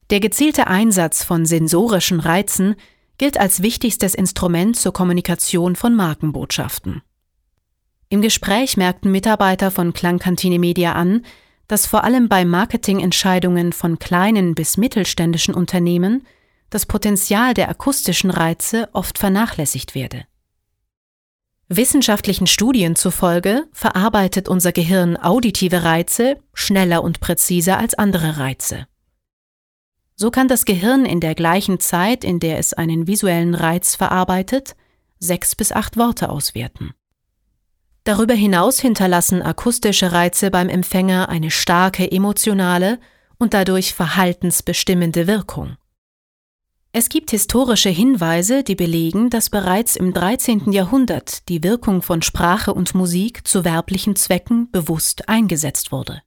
Der gezielte Einsatz von sensorischen Reizen gilt als wichtigstes Instrument zur Kommunikation von Markenbotschaften. Im Gespräch merkten Mitarbeiter von Klangkantine Media an, dass vor allem bei Marketingentscheidungen von kleinen bis mittelständischen Unternehmen das Potenzial der akustischen Reize oft vernachlässigt werde. Wissenschaftlichen Studien zufolge verarbeitet unser Gehirn auditive Reize schneller und präziser als andere Reize. So kann das Gehirn in der gleichen Zeit, in der es einen visuellen Reiz verarbeitet, 6 bis 8 Worte auswerten. Darüber hinaus hinterlassen akustische Reize beim Empfänger eine starke emotionale und dadurch verhaltensbestimmende Wirkung. Es gibt historische Hinweise, die belegen, dass bereits im 13. Jahrhundert die Wirkung von Sprache und Musik zu werblichen Zwecken bewusst eingesetzt wurde.